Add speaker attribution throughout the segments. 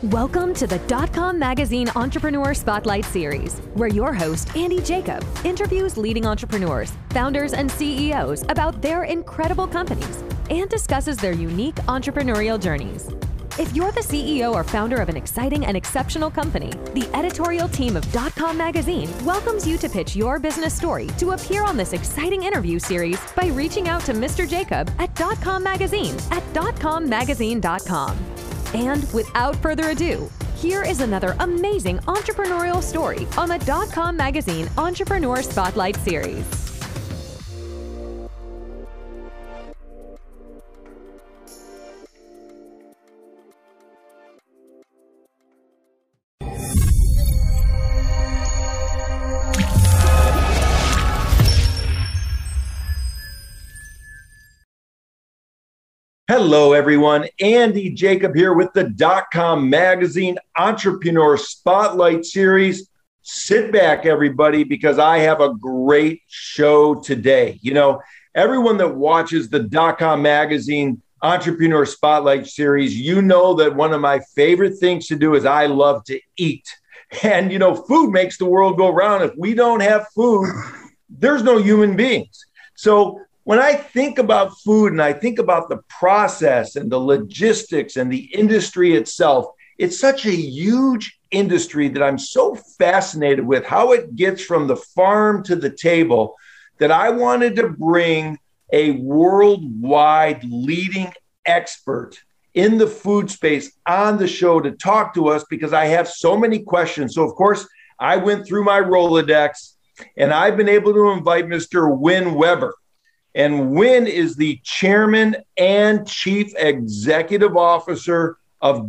Speaker 1: Welcome to the .com Magazine Entrepreneur Spotlight Series, where your host, Andy Jacob, interviews leading entrepreneurs, founders, and CEOs about their incredible companies and discusses their unique entrepreneurial journeys. If you're the CEO or founder of an exciting and exceptional company, the editorial team of .com Magazine welcomes you to pitch your business story to appear on this exciting interview series by reaching out to Mr. Jacob at .com Magazine at .commagazine.com. And without further ado, here is another amazing entrepreneurial story on the .com Magazine Entrepreneur Spotlight Series.
Speaker 2: Hello, everyone. Andy Jacob here with the .com Magazine Entrepreneur Spotlight Series. Sit back, everybody, because I have a great show today. You know, everyone that watches the .com Magazine Entrepreneur Spotlight Series, you know that one of my favorite things to do is I love to eat. And, you know, food makes the world go round. If we don't have food, there's no human beings. So when I think about food and I think about the process and the logistics and the industry itself, it's such a huge industry that I'm so fascinated with how it gets from the farm to the table that I wanted to bring a worldwide leading expert in the food space on the show to talk to us because I have so many questions. So, of course, I went through my Rolodex and I've been able to invite Mr. Win Weber. And Win is the chairman and chief executive officer of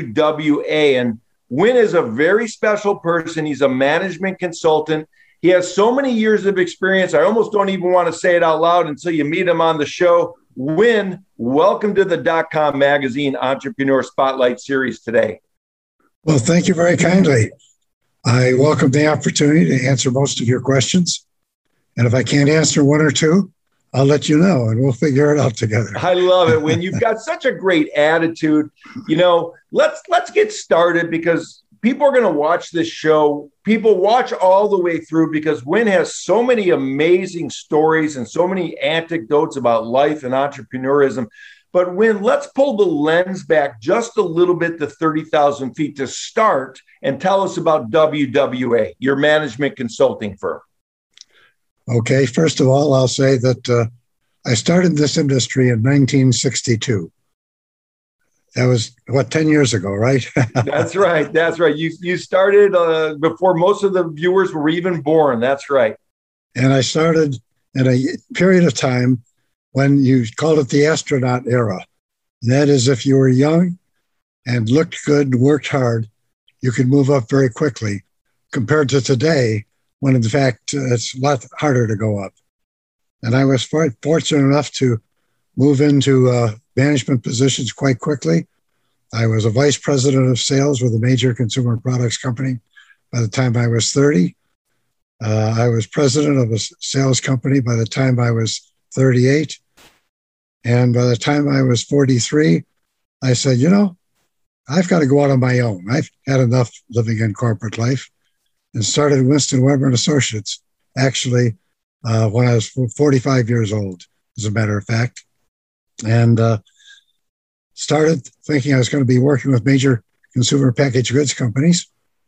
Speaker 2: WWA. And Win is a very special person. He's a management consultant. He has so many years of experience. I almost don't even want to say it out loud until you meet him on the show. Win, welcome to the .com Magazine Entrepreneur Spotlight Series today.
Speaker 3: Well, thank you very kindly. I welcome the opportunity to answer most of your questions. And if I can't answer one or two, I'll let you know, and we'll figure it out together.
Speaker 2: I love it when you've got such a great attitude. You know, let's get started because people are going to watch this show. People watch all the way through because Win has so many amazing stories and so many anecdotes about life and entrepreneurism. But Win, let's pull the lens back just a little bit to 30,000 feet to start and tell us about WWA, your management consulting firm.
Speaker 3: Okay, first of all, I'll say that I started this industry in 1962. That was, 10 years ago, right?
Speaker 2: That's right. That's right. You started before most of the viewers were even born. That's right.
Speaker 3: And I started in a period of time when you called it the astronaut era. And that is if you were young and looked good and worked hard, you could move up very quickly compared to today, when in fact it's a lot harder to go up. And I was fortunate enough to move into management positions quite quickly. I was a vice president of sales with a major consumer products company by the time I was 30. I was president of a sales company by the time I was 38. And by the time I was 43, I said, you know, I've got to go out on my own. I've had enough living in corporate life. And started Winston Weber and Associates, actually, when I was 45 years old, as a matter of fact. And started thinking I was going to be working with major consumer packaged goods companies.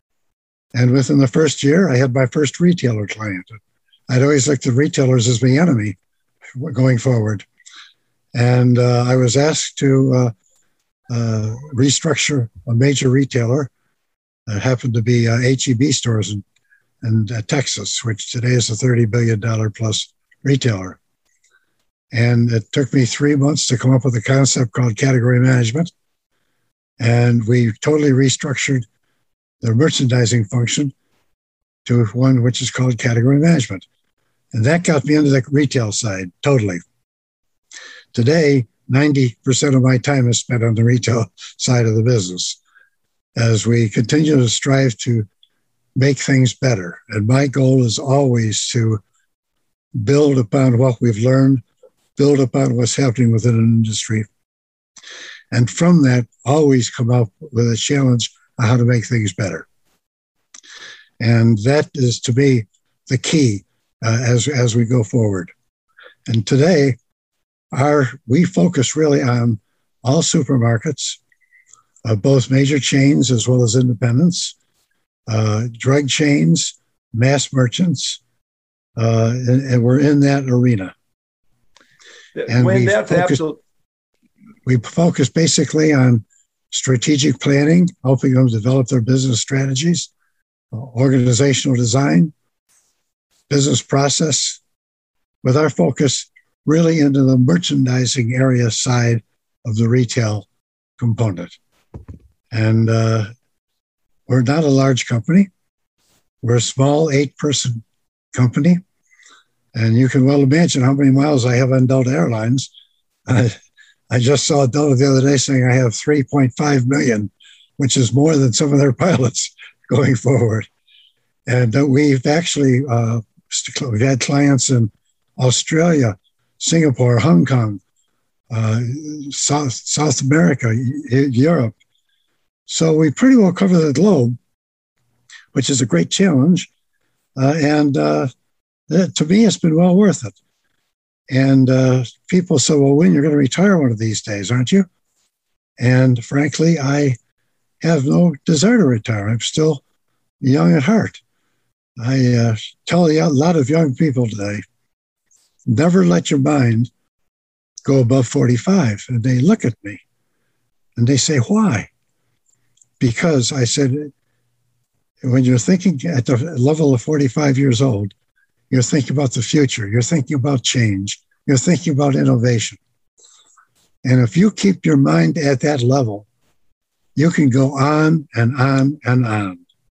Speaker 3: And within the first year, I had my first retailer client. I'd always looked at retailers as my enemy going forward. And I was asked to restructure a major retailer. It happened to be H-E-B stores in Texas, which today is a $30 billion plus retailer. And it took me 3 months to come up with a concept called category management. And we totally restructured the merchandising function to one which is called category management. And that got me into the retail side, totally. Today, 90% of my time is spent on the retail side of the business, as we continue to strive to make things better. And my goal is always to build upon what we've learned, build upon what's happening within an industry. And from that, always come up with a challenge on how to make things better. And that is, to me, the key as we go forward. And today, we focus really on all supermarkets, both major chains as well as independents, drug chains, mass merchants, and we're in that arena. And we focus basically on strategic planning, helping them develop their business strategies, organizational design, business process, with our focus really into the merchandising area side of the retail component. And we're not a large company. We're a small 8-person company. And you can well imagine how many miles I have on Delta Airlines. I just saw Delta the other day saying I have 3.5 million, which is more than some of their pilots going forward. And we've actually, we've had clients in Australia, Singapore, Hong Kong, South America, Europe. So we pretty well cover the globe, which is a great challenge. And to me, it's been well worth it. And people say, well, when you're going to retire one of these days, aren't you? And frankly, I have no desire to retire. I'm still young at heart. I tell a lot of young people today, never let your mind go above 45. And they look at me and they say, why? Because I said, when you're thinking at the level of 45 years old, you're thinking about the future. You're thinking about change. You're thinking about innovation. And if you keep your mind at that level, you can go on and on and on.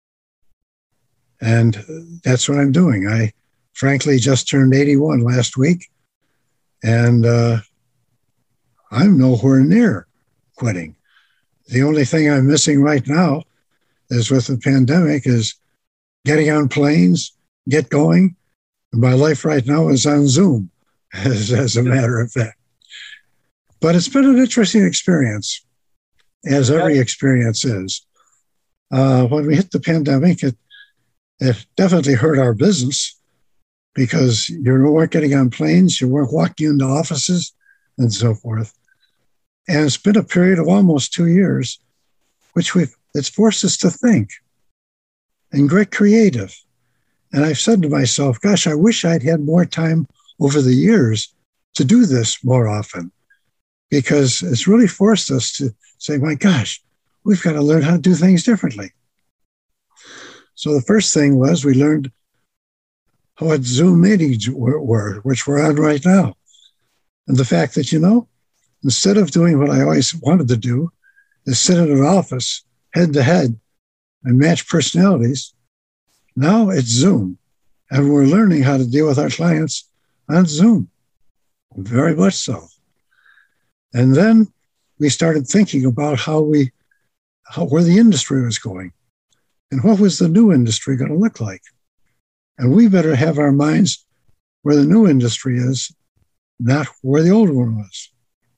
Speaker 3: And that's what I'm doing. I frankly just turned 81 last week, and I'm nowhere near quitting. The only thing I'm missing right now is with the pandemic is getting on planes, get going. My life right now is on Zoom, as a matter of fact. But it's been an interesting experience, as every experience is. When we hit the pandemic, it definitely hurt our business because you weren't getting on planes, you weren't walking into offices, and so forth. And it's been a period of almost 2 years, which it's forced us to think and get creative. And I've said to myself, gosh, I wish I'd had more time over the years to do this more often, because it's really forced us to say, my gosh, we've got to learn how to do things differently. So the first thing was we learned what Zoom meetings were, which we're on right now. And the fact that, instead of doing what I always wanted to do, is sit in an office head to head and match personalities, now it's Zoom. And we're learning how to deal with our clients on Zoom. Very much so. And then we started thinking about where the industry was going and what was the new industry going to look like. And we better have our minds where the new industry is, not where the old one was.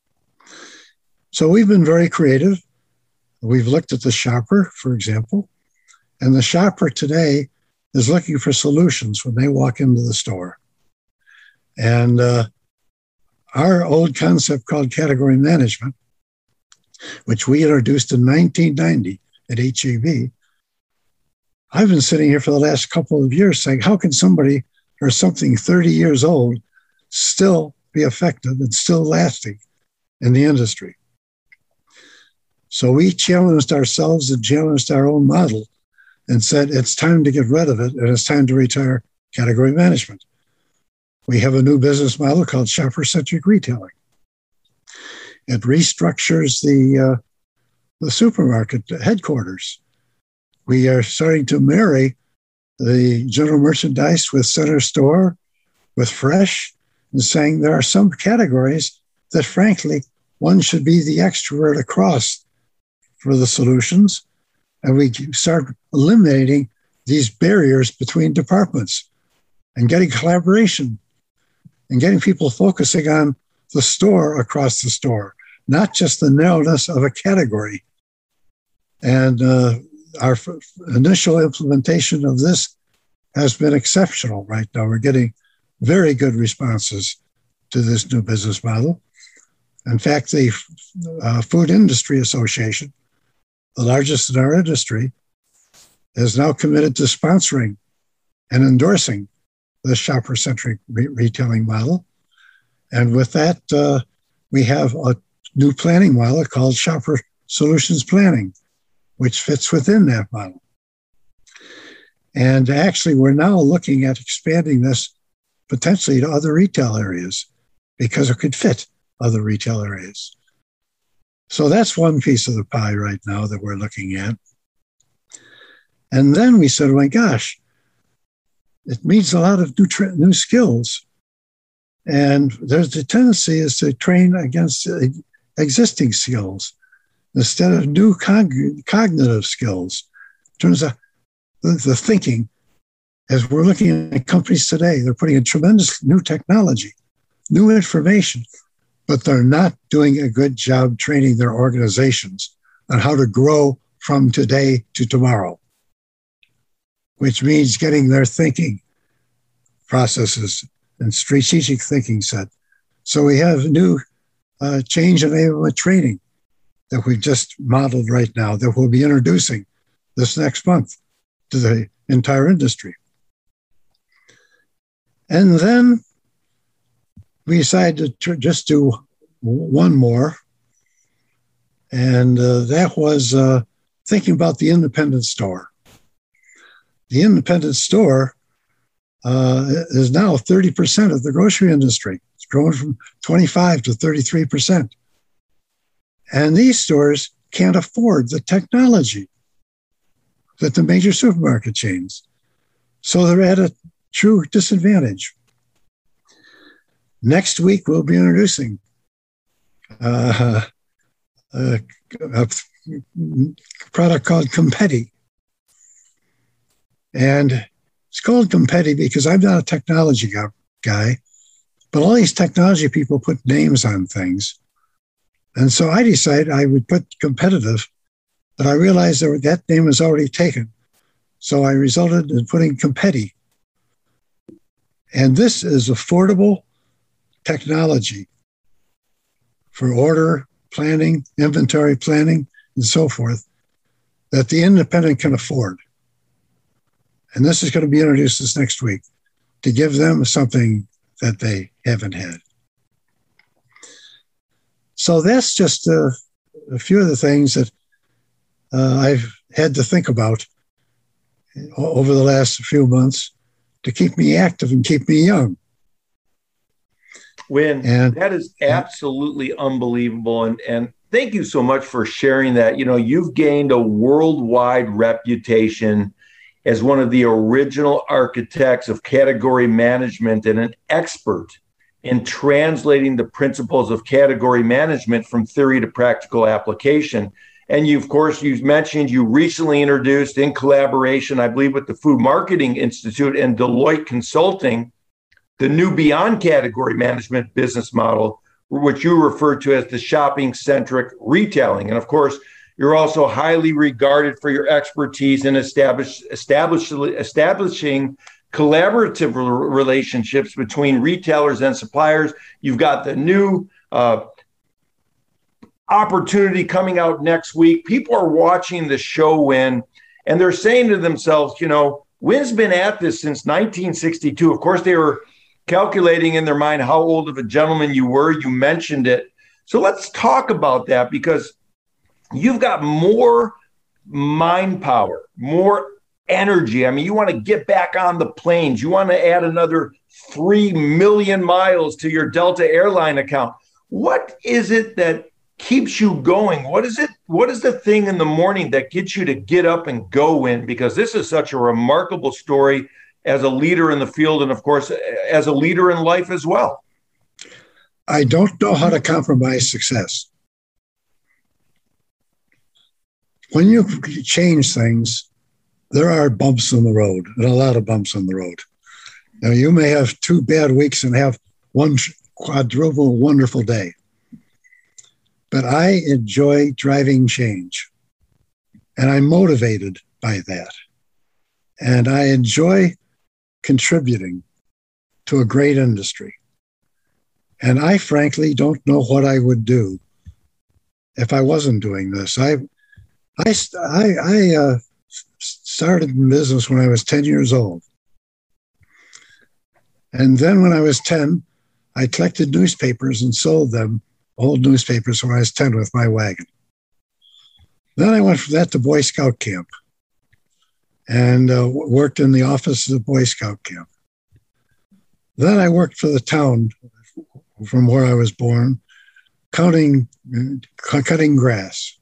Speaker 3: So we've been very creative. We've looked at the shopper, for example, and the shopper today is looking for solutions when they walk into the store. And our old concept called category management, which we introduced in 1990 at HEB, I've been sitting here for the last couple of years saying, how can somebody or something 30 years old still be effective and still lasting in the industry? So we challenged ourselves and challenged our own model and said, it's time to get rid of it, and it's time to retire category management. We have a new business model called shopper-centric retailing. It restructures the supermarket headquarters. We are starting to marry the general merchandise with center store, with fresh, and saying there are some categories that, frankly, one should be the extrovert across for the solutions. And we start eliminating these barriers between departments and getting collaboration and getting people focusing on the store across the store, not just the narrowness of a category. And our initial implementation of this has been exceptional right now. We're getting very good responses to this new business model. In fact, the Food Industry Association, the largest in our industry, is now committed to sponsoring and endorsing the shopper-centric retailing model. And with that, we have a new planning model called Shopper Solutions Planning, which fits within that model. And actually, we're now looking at expanding this potentially to other retail areas because it could fit other retail areas. So that's one piece of the pie right now that we're looking at. And then we said, oh my gosh, it means a lot of new skills. And there's the tendency is to train against existing skills instead of new cognitive skills. In terms of the thinking, as we're looking at companies today, they're putting in tremendous new technology, new information, but they're not doing a good job training their organizations on how to grow from today to tomorrow, which means getting their thinking processes and strategic thinking set. So we have new change enablement training that we've just modeled right now that we'll be introducing this next month to the entire industry. And then we decided to just do one more, and that was thinking about the independent store. The independent store is now 30% of the grocery industry. It's grown from 25 to 33%. And these stores can't afford the technology that the major supermarket chains. So they're at a true disadvantage. Next week, we'll be introducing a product called Competi. And it's called Competi because I'm not a technology guy, but all these technology people put names on things. And so I decided I would put competitive, but I realized that name was already taken. So I resulted in putting Competi. And this is affordable technology for order planning, inventory planning, and so forth that the independent can afford. And this is going to be introduced this next week to give them something that they haven't had. So that's just a few of the things that I've had to think about over the last few months to keep me active and keep me young.
Speaker 2: That is absolutely unbelievable. And thank you so much for sharing that. You know, you've gained a worldwide reputation as one of the original architects of category management and an expert in translating the principles of category management from theory to practical application. And you, of course, you've mentioned you recently introduced in collaboration, I believe, with the Food Marketing Institute and Deloitte Consulting, the new Beyond Category Management business model, which you refer to as the shopping-centric retailing. And of course, you're also highly regarded for your expertise in establishing collaborative relationships between retailers and suppliers. You've got the new opportunity coming out next week. People are watching the show, Win, and they're saying to themselves, you know, Win's been at this since 1962. Of course, they were calculating in their mind how old of a gentleman you were. You mentioned it. So let's talk about that, because you've got more mind power, more energy. I mean, you want to get back on the planes. You want to add another 3 million miles to your Delta airline account. What is it that keeps you going? What is it? What is the thing in the morning that gets you to get up and go in? Because this is such a remarkable story as a leader in the field, and of course, as a leader in life as well.
Speaker 3: I don't know how to compromise success. When you change things, there are bumps in the road, and a lot of bumps in the road. Now, you may have 2 bad weeks and have one quadruple wonderful day. but I enjoy driving change. And I'm motivated by that. And I enjoy contributing to a great industry. And I frankly don't know what I would do if I wasn't doing this. I started in business when I was 10 years old. And then when I was 10, I collected newspapers and sold them, old newspapers, when I was 10 with my wagon. Then I went from that to Boy Scout camp and worked in the office of the Boy Scout camp. Then I worked for the town from where I was born, cutting grass.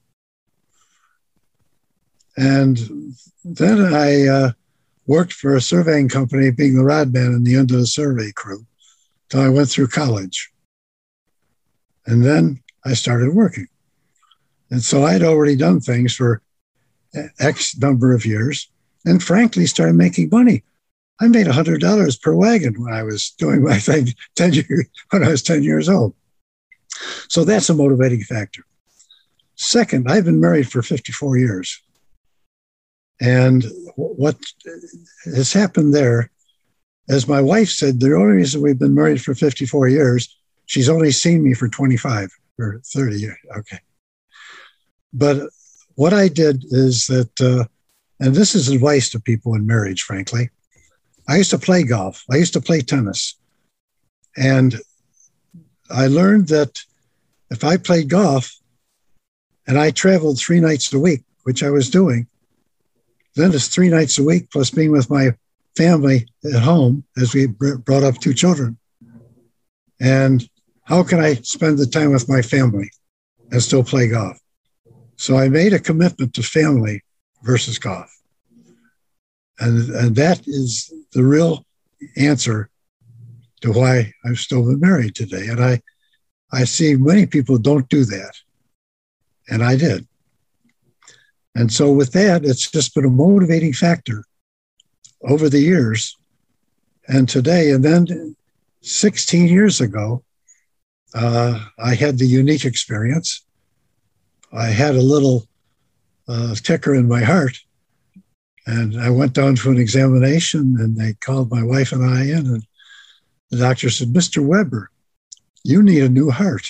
Speaker 3: And then I worked for a surveying company, being the rod man in the end of the survey crew, till I went through college. And then I started working. And so I'd already done things for X number of years and frankly started making money. I made $100 per wagon when I was doing my thing when I was 10 years old. So that's a motivating factor. Second, I've been married for 54 years. And what has happened there, as my wife said, the only reason we've been married for 54 years, she's only seen me for 25 or 30 years. Okay. But what I did is that, and this is advice to people in marriage, frankly, I used to play golf. I used to play tennis. And I learned that if I played golf and I traveled 3 nights a week, which I was doing, then it's 3 nights a week plus being with my family at home as we brought up 2 children. And how can I spend the time with my family and still play golf? So I made a commitment to family versus golf. And that is the real answer to why I've still been married today. And I see many people don't do that. And I did. And so with that, it's just been a motivating factor over the years and today. And then 16 years ago, I had the unique experience. I had a little ticker in my heart. And I went down to an examination and they called my wife and I in. And the doctor said, "Mr. Weber, you need a new heart."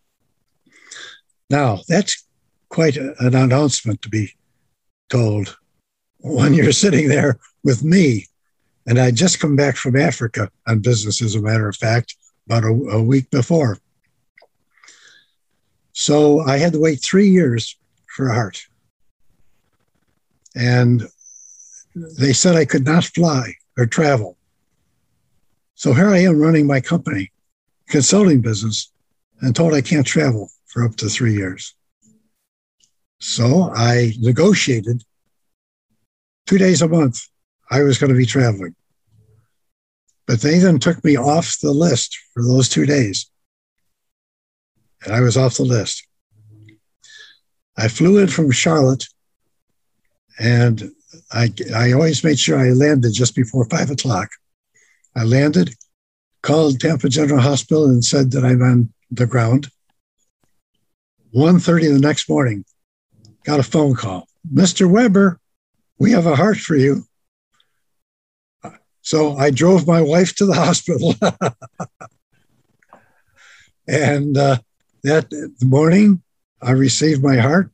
Speaker 3: Now, that's quite an announcement to be told when you're sitting there with me. And I'd just come back from Africa on business, as a matter of fact, about a week before. So I had to wait 3 years for a heart. And they said I could not fly or travel. So here I am running my company, consulting business, and told I can't travel for up to 3 years. So I negotiated 2 days a month. I was going to be traveling. But they then took me off the list for those 2 days. And I was off the list. I flew in from Charlotte, and I always made sure I landed just before 5 o'clock. I landed, called Tampa General Hospital and said that I'm on the ground. 1:30 the next morning, got a phone call. "Mr. Weber, we have a heart for you." So I drove my wife to the hospital. And that morning, I received my heart.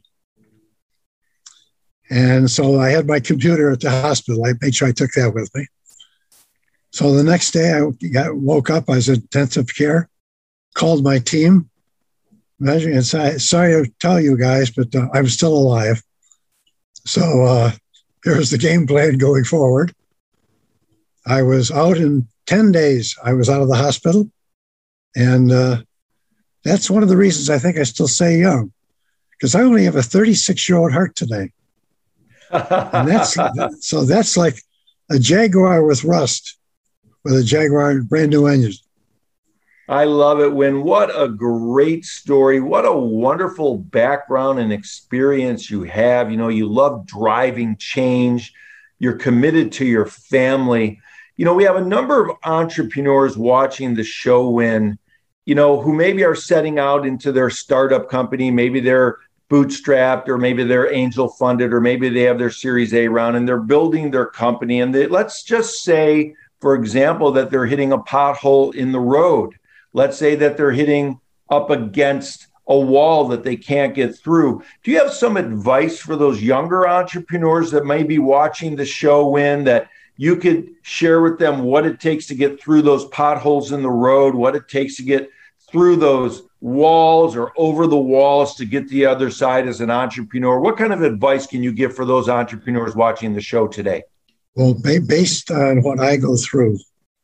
Speaker 3: And so I had my computer at the hospital. I made sure I took that with me. So the next day I woke up, I was in intensive care, called my team, and said, "Sorry to tell you guys, but I'm still alive." So here's the game plan going forward. I was out in 10 days. I was out of the hospital. And that's one of the reasons I think I still stay young, because I only have a 36-year-old heart today. And that's like a Jaguar with rust, with a Jaguar brand new engine.
Speaker 2: I love it, Win. What a great story. What a wonderful background and experience you have. You know, you love driving change. You're committed to your family. You know, we have a number of entrepreneurs watching the show, Win, who maybe are setting out into their startup company. Maybe they're bootstrapped, or maybe they're angel funded, or maybe they have their Series A round and they're building their company. And let's just say, for example, that they're hitting a pothole in the road. Let's say that they're hitting up against a wall that they can't get through. Do you have some advice for those younger entrepreneurs that may be watching the show, Win, that you could share with them what it takes to get through those potholes in the road, what it takes to get through those walls or over the walls to get to the other side as an entrepreneur? What kind of advice can you give for those entrepreneurs watching the show today?
Speaker 3: Well, based on what I go through,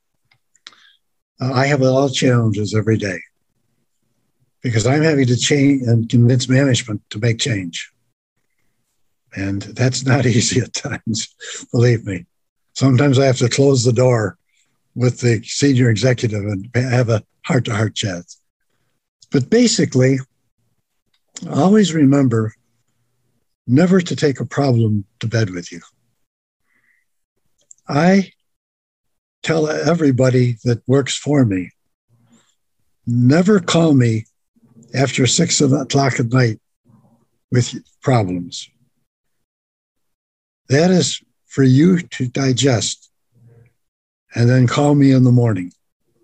Speaker 3: I have a lot of challenges every day because I'm having to change and convince management to make change. And that's not easy at times, believe me. Sometimes I have to close the door with the senior executive and have a heart-to-heart chat. But basically, always remember never to take a problem to bed with you. I tell everybody that works for me, never call me after 6 o'clock at night with problems. That is for you to digest, and then call me in the morning.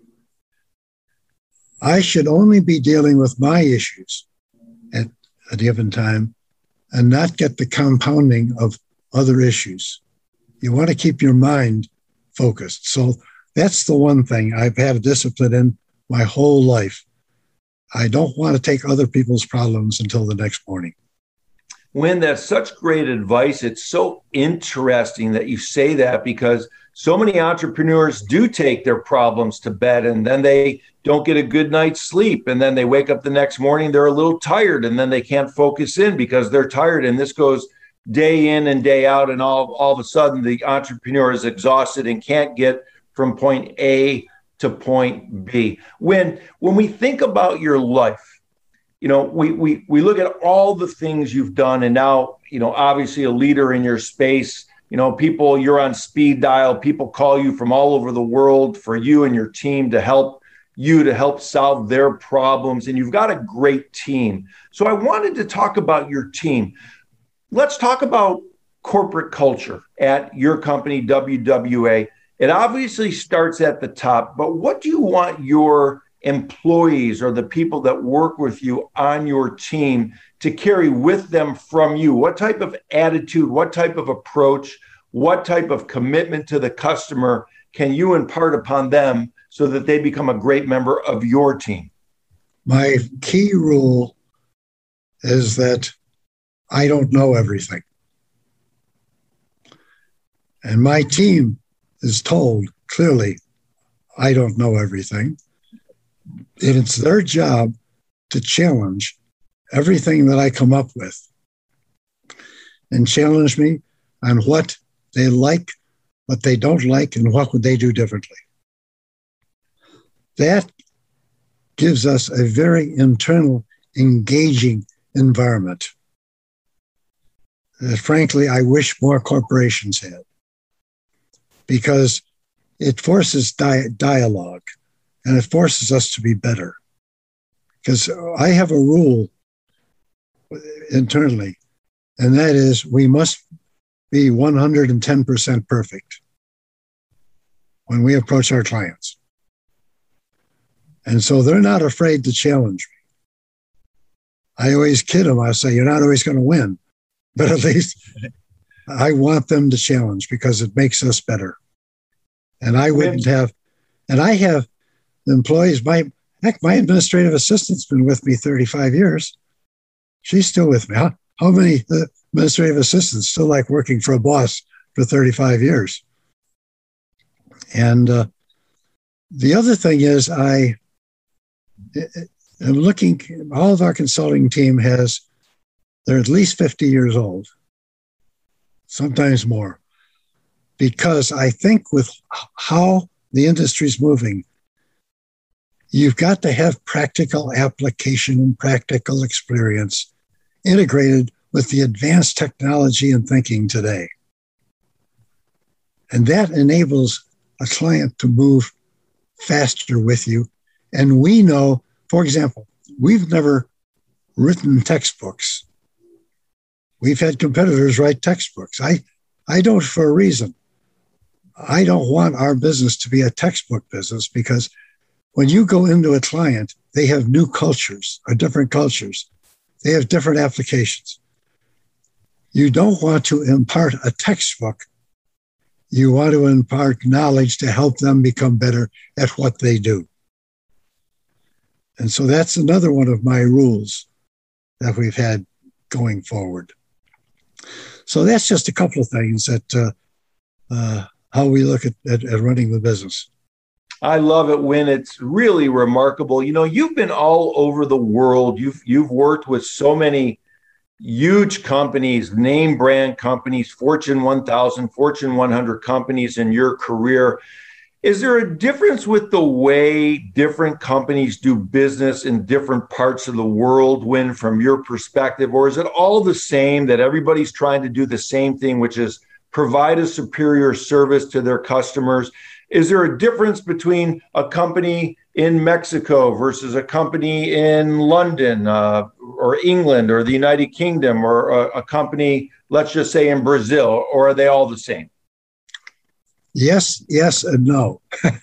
Speaker 3: I should only be dealing with my issues at a given time and not get the compounding of other issues. You want to keep your mind focused. So that's the one thing I've had a discipline in my whole life. I don't want to take other people's problems until the next morning.
Speaker 2: Win, that's such great advice. It's so interesting that you say that, because so many entrepreneurs do take their problems to bed and then they don't get a good night's sleep. And then they wake up the next morning, they're a little tired, and then they can't focus in because they're tired. And this goes day in and day out. And all of a sudden, the entrepreneur is exhausted and can't get from point A to point B. When we think about your life, we look at all the things you've done, and now, obviously a leader in your space. People, you're on speed dial. People call you from all over the world for you and your team to help solve their problems. And you've got a great team. So I wanted to talk about your team. Let's talk about corporate culture at your company, WWA. It obviously starts at the top, but what do you want your employees or the people that work with you on your team to carry with them from you? What type of attitude, what type of approach, what type of commitment to the customer can you impart upon them so that they become a great member of your team?
Speaker 3: My key rule is that I don't know everything. And my team is told clearly, I don't know everything. And it's their job to challenge everything that I come up with and challenge me on what they like, what they don't like, and what would they do differently. That gives us a very internal, engaging environment that, frankly, I wish more corporations had, because it forces dialogue. And it forces us to be better. Because I have a rule internally, and that is we must be 110% perfect when we approach our clients. And so they're not afraid to challenge me. I always kid them. I say, you're not always going to win, but at least I want them to challenge because it makes us better. And I wouldn't have, and I have employees, my administrative assistant's been with me 35 years. She's still with me. How many administrative assistants still like working for a boss for 35 years? And the other thing is I'm looking, all of our consulting team they're at least 50 years old, sometimes more, because I think with how the industry's moving, you've got to have practical application and practical experience integrated with the advanced technology and thinking today. And that enables a client to move faster with you. And we know for example, we've never written textbooks. We've had competitors write textbooks. I don't for a reason. I don't want our business to be a textbook business, because when you go into a client, they have new cultures or different cultures. They have different applications. You don't want to impart a textbook. You want to impart knowledge to help them become better at what they do. And so that's another one of my rules that we've had going forward. So that's just a couple of things that how we look at running the business.
Speaker 2: I love it when it's really remarkable. You know, you've been all over the world. You've worked with so many huge companies, name brand companies, Fortune 1000, Fortune 100 companies in your career. Is there a difference with the way different companies do business in different parts of the world, when from your perspective, or is it all the same, that everybody's trying to do the same thing, which is provide a superior service to their customers? Is there a difference between a company in Mexico versus a company in London or England or the United Kingdom, or a company, let's just say, in Brazil, or are they all the same?
Speaker 3: Yes, yes, and no.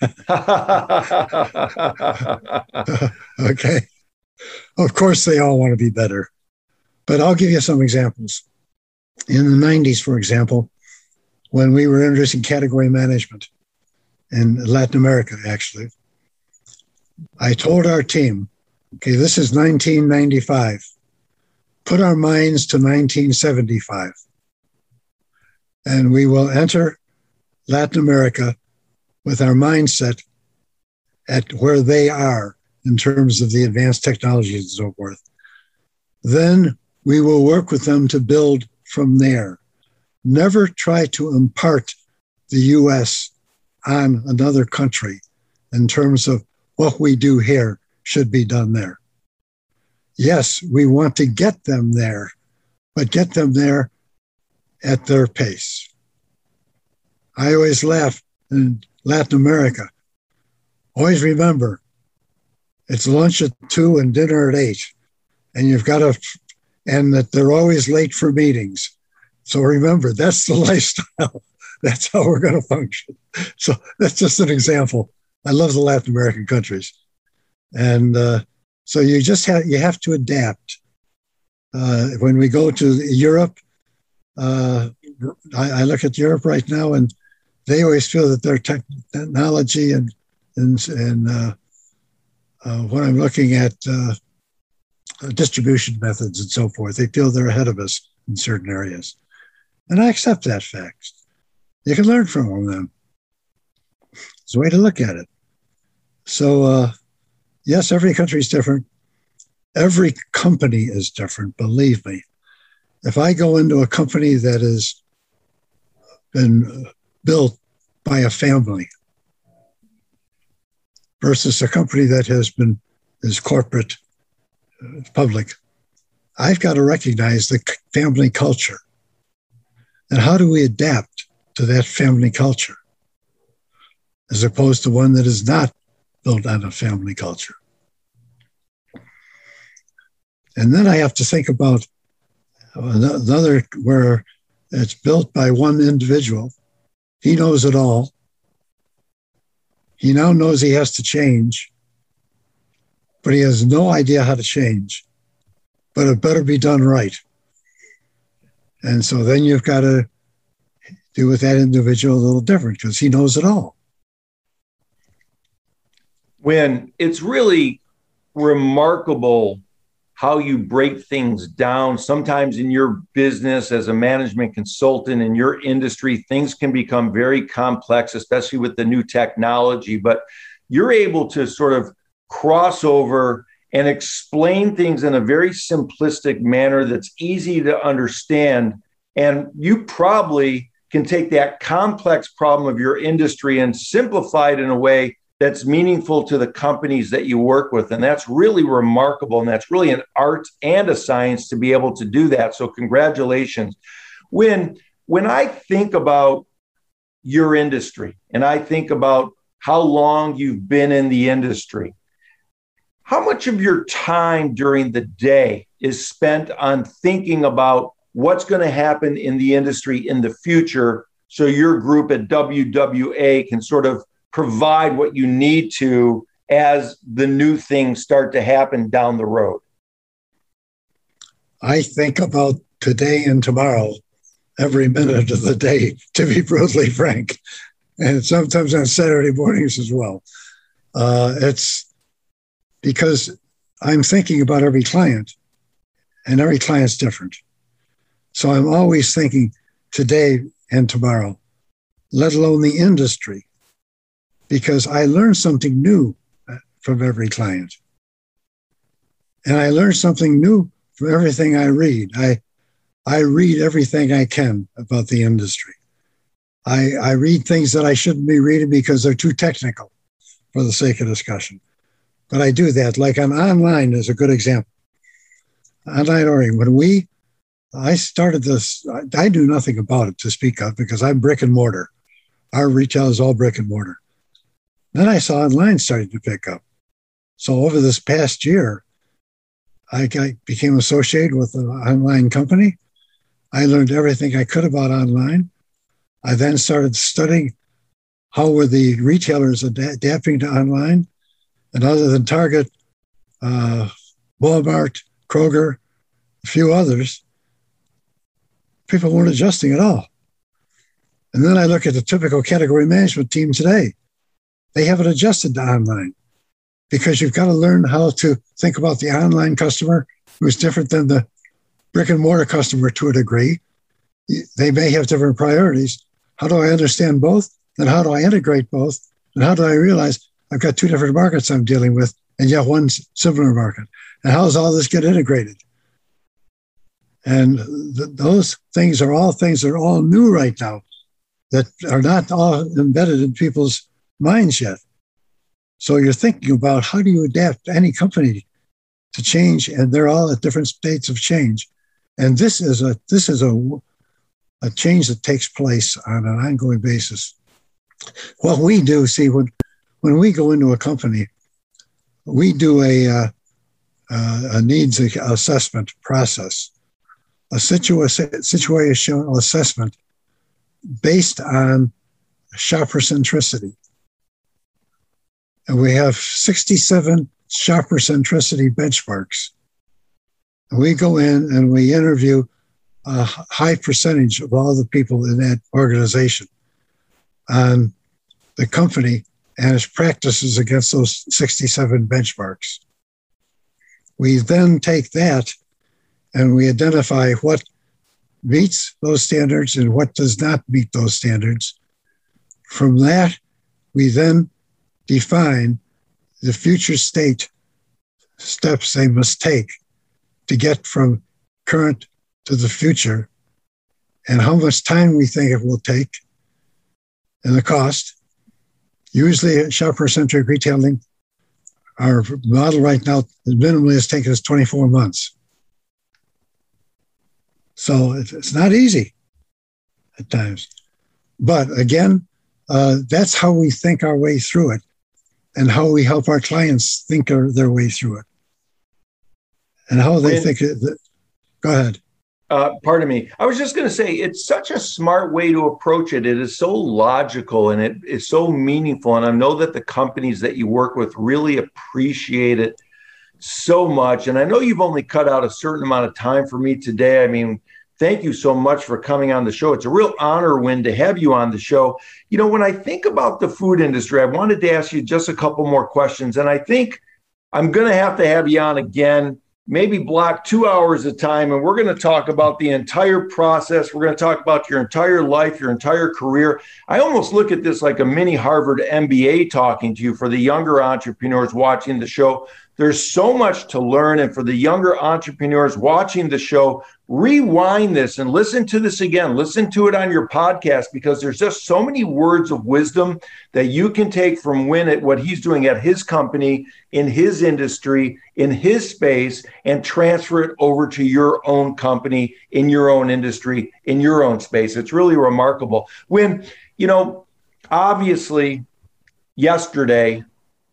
Speaker 3: Okay. Of course, they all want to be better. But I'll give you some examples. In the 90s, for example, when we were introducing category management in Latin America, actually, I told our team, okay, this is 1995. Put our minds to 1975. And we will enter Latin America with our mindset at where they are in terms of the advanced technologies and so forth. Then we will work with them to build from there. Never try to impart the U.S. on another country in terms of what we do here should be done there. Yes, we want to get them there, but get them there at their pace. I always laugh in Latin America. Always remember, it's lunch at 2 and dinner at 8. And you've got to, and that they're always late for meetings. So remember, that's the lifestyle. That's how we're going to function. So that's just an example. I love the Latin American countries. And so you just have to adapt. When we go to Europe, I look at Europe right now, and they always feel that their technology and when I'm looking at distribution methods and so forth, they feel they're ahead of us in certain areas. And I accept that fact. You can learn from them. It's a way to look at it. So, yes, every country is different. Every company is different, believe me. If I go into a company that has been built by a family versus a company that is corporate, public, I've got to recognize the family culture. And how do we adapt to that family culture as opposed to one that is not built on a family culture? And then I have to think about another where it's built by one individual. He knows it all. He now knows he has to change, but he has no idea how to change. But it better be done right. And so then you've got to do with that individual a little different, because he knows it all.
Speaker 2: When it's really remarkable how you break things down. Sometimes in your business as a management consultant in your industry, things can become very complex, especially with the new technology, but you're able to sort of cross over and explain things in a very simplistic manner that's easy to understand. And you probably can take that complex problem of your industry and simplify it in a way that's meaningful to the companies that you work with. And that's really remarkable. And that's really an art and a science to be able to do that. So congratulations. When I think about your industry and I think about how long you've been in the industry, how much of your time during the day is spent on thinking about what's going to happen in the industry in the future so your group at WWA can sort of provide what you need to as the new things start to happen down the road?
Speaker 3: I think about today and tomorrow every minute of the day, to be brutally frank, and sometimes on Saturday mornings as well. It's because I'm thinking about every client, and every client's different. So I'm always thinking today and tomorrow, let alone the industry, because I learn something new from every client. And I learn something new from everything I read. I read everything I can about the industry. I read things that I shouldn't be reading because they're too technical for the sake of discussion. But I do that. Like on online is a good example. Online ordering. When I started this, I knew nothing about it to speak of because I'm brick and mortar. Our retail is all brick and mortar. Then I saw online starting to pick up. So over this past year, I became associated with an online company. I learned everything I could about online. I then started studying how were the retailers adapting to online. And other than Target, Walmart, Kroger, a few others, people weren't adjusting at all. And then I look at the typical category management team today. They haven't adjusted to online because you've got to learn how to think about the online customer who's different than the brick and mortar customer to a degree. They may have different priorities. How do I understand both? And how do I integrate both? And how do I realize I've got two different markets I'm dealing with and yet one similar market? And how does all this get integrated? And those things are all new right now that are not all embedded in people's minds yet. So you're thinking about how do you adapt any company to change, and they're all at different states of change. And this is a change that takes place on an ongoing basis. What we do, see, when we go into a company, we do a needs assessment process, a situational assessment based on shopper centricity. And we have 67 shopper centricity benchmarks. And we go in and we interview a high percentage of all the people in that organization on the company and its practices against those 67 benchmarks. We then take that and we identify what meets those standards and what does not meet those standards. From that, we then define the future state steps they must take to get from current to the future and how much time we think it will take and the cost. Usually shopper-centric retailing, our model right now, minimally has taken us 24 months. So it's not easy at times. But again, that's how we think our way through it and how we help our clients think their way through it and how they think it. Go ahead.
Speaker 2: Pardon me. I was just going to say, it's such a smart way to approach it. It is so logical and it is so meaningful. And I know that the companies that you work with really appreciate it so much. And I know you've only cut out a certain amount of time for me today. I mean, thank you so much for coming on the show. It's a real honor, Win, to have you on the show. You know, when I think about the food industry, I wanted to ask you just a couple more questions. And I think I'm going to have you on again, maybe block 2 hours of time, and we're going to talk about the entire process. We're going to talk about your entire life, your entire career. I almost look at this like a mini Harvard MBA talking to you for the younger entrepreneurs watching the show. There's so much to learn. And for the younger entrepreneurs watching the show, rewind this and listen to this again. Listen to it on your podcast because there's just so many words of wisdom that you can take from Win at what he's doing at his company, in his industry, in his space, and transfer it over to your own company, in your own industry, in your own space. It's really remarkable. Win, you know, obviously yesterday,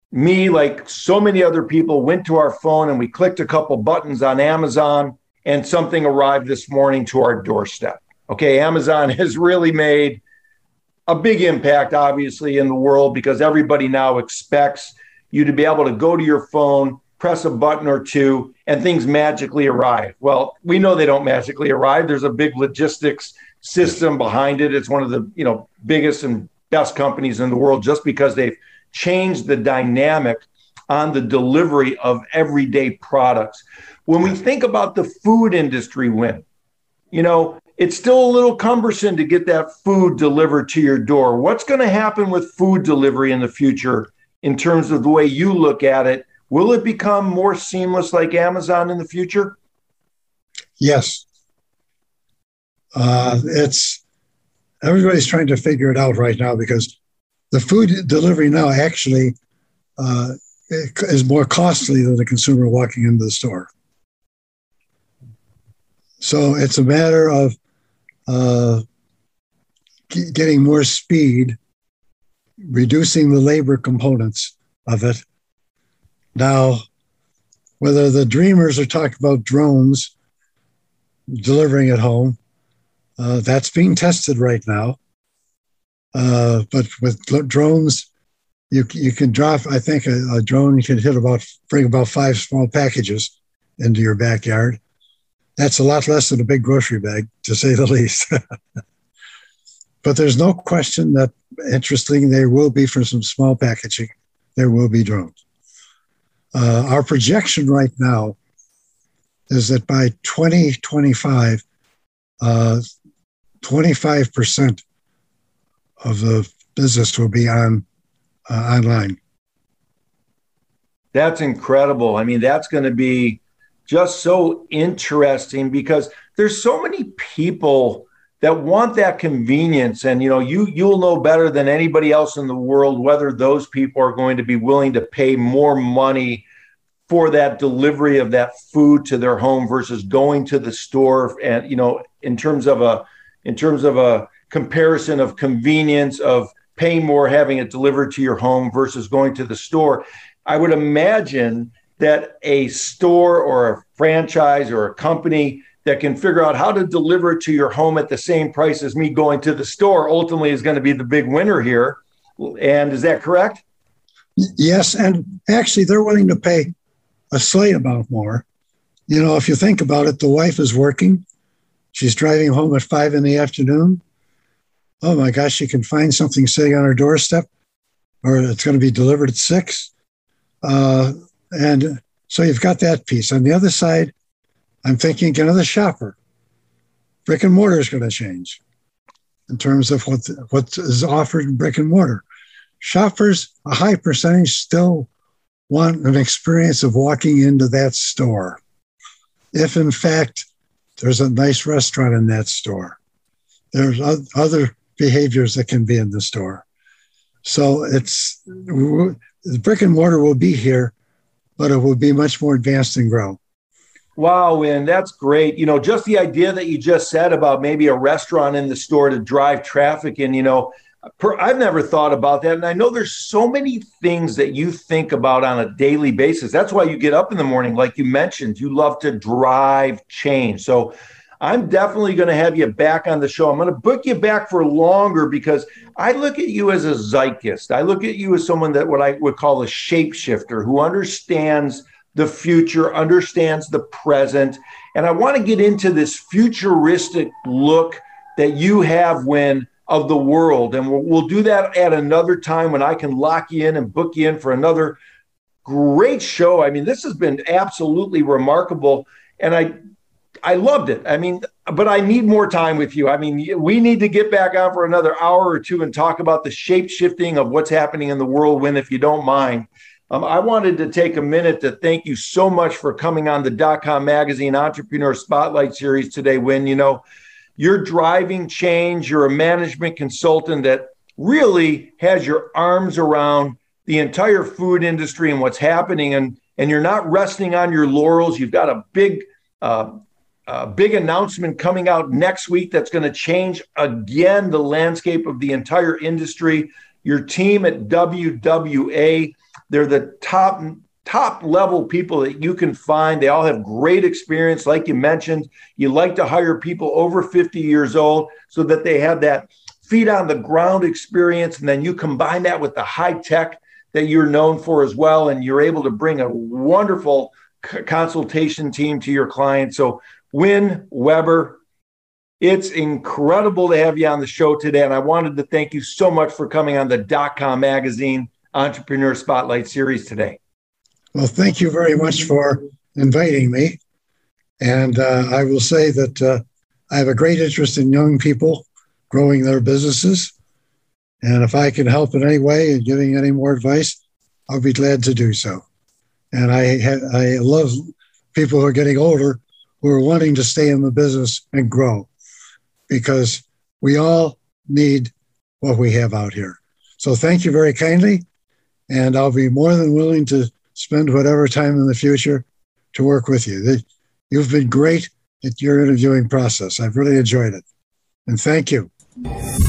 Speaker 2: me, like so many other people, went to our phone and we clicked a couple buttons on Amazon and something arrived this morning to our doorstep. Okay, Amazon has really made a big impact, obviously, in the world because everybody now expects you to be able to go to your phone, press a button or two, and things magically arrive. Well, we know they don't magically arrive. There's a big logistics system behind it. It's one of the biggest and best companies in the world just because they've changed the dynamic on the delivery of everyday products. When we think about the food industry, it's still a little cumbersome to get that food delivered to your door. What's going to happen with food delivery in the future in terms of the way you look at it? Will it become more seamless like Amazon in the future?
Speaker 3: Yes. Everybody's trying to figure it out right now because the food delivery now actually is more costly than the consumer walking into the store. So it's a matter of getting more speed, reducing the labor components of it. Now, whether the dreamers are talking about drones delivering at home, that's being tested right now. But with drones, you can drop, I think a drone can bring about 5 small packages into your backyard. That's a lot less than a big grocery bag, to say the least. But there's no question that, interestingly, there will be, for some small packaging, there will be drones. Our projection right now is that by 2025, 25% of the business will be online.
Speaker 2: That's incredible. I mean, that's going to be just so interesting because there's so many people that want that convenience. And, you'll know better than anybody else in the world whether those people are going to be willing to pay more money for that delivery of that food to their home versus going to the store. And, in terms of a comparison of convenience of paying more, having it delivered to your home versus going to the store, I would imagine that a store or a franchise or a company that can figure out how to deliver it to your home at the same price as me going to the store ultimately is going to be the big winner here. And is that correct?
Speaker 3: Yes. And actually, they're willing to pay a slight amount more. If you think about it, the wife is working. She's driving home at 5 p.m. Oh my gosh, she can find something sitting on her doorstep, or it's going to be delivered at 6. And so you've got that piece. On the other side, I'm thinking, the shopper. Brick and mortar is going to change in terms of what is offered in brick and mortar. Shoppers, a high percentage, still want an experience of walking into that store. If, in fact, there's a nice restaurant in that store, there's other behaviors that can be in the store. So the brick and mortar will be here, but it will be much more advanced and grow.
Speaker 2: Wow, Win, that's great. Just the idea that you just said about maybe a restaurant in the store to drive traffic in, I've never thought about that. And I know there's so many things that you think about on a daily basis. That's why you get up in the morning. Like you mentioned, you love to drive change. So I'm definitely going to have you back on the show. I'm going to book you back for longer because I look at you as a zeitgeist. I look at you as someone that what I would call a shapeshifter who understands the future, understands the present. And I want to get into this futuristic look that you have, Win, of the world. And we'll do that at another time when I can lock you in and book you in for another great show. I mean, this has been absolutely remarkable. And I loved it. I mean, but I need more time with you. I mean, we need to get back on for another hour or two and talk about the shape shifting of what's happening in the world, Win, if you don't mind. I wanted to take a minute to thank you so much for coming on the .com Magazine Entrepreneur Spotlight Series today, Win. You're driving change. You're a management consultant that really has your arms around the entire food industry and what's happening. And you're not resting on your laurels. You've got a big announcement coming out next week that's going to change again the landscape of the entire industry. Your team at WWA They're the top level people that you can find. They all have great experience. Like you mentioned, you like to hire people over 50 years old so that they have that feet on the ground experience. And then you combine that with the high tech that you're known for as well. And you're able to bring a wonderful consultation team to your clients. So Win Weber, it's incredible to have you on the show today. And I wanted to thank you so much for coming on the .com Magazine Entrepreneur Spotlight Series today.
Speaker 3: Well, thank you very much for inviting me. And I will say that I have a great interest in young people growing their businesses. And if I can help in any way and giving any more advice, I'll be glad to do so. And I love people who are getting older who are wanting to stay in the business and grow, because we all need what we have out here. So thank you very kindly. And I'll be more than willing to spend whatever time in the future to work with you. You've been great at your interviewing process. I've really enjoyed it. And thank you.